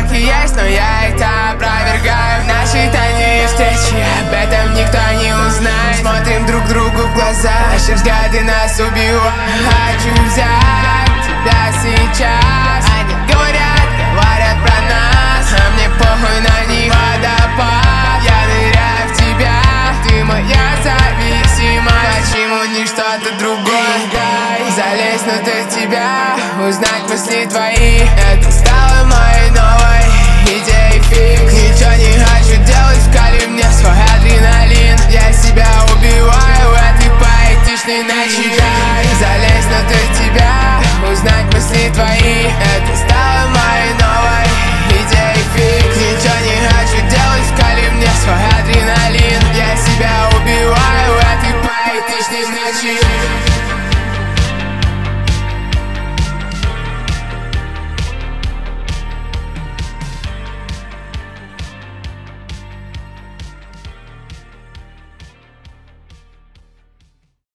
намеки есть, но я это опровергаю. Наши тайные встречи, об этом никто не узнает. Смотрим друг другу в глаза, наши взгляды нас убивают. Хочу взять тебя сейчас. Они говорят про нас, а мне похуй на них. Водопад, я ныряю в тебя, ты моя зависимость. Почему не что-то другое? Залезть внутрь тебя, узнать мысли твои. Это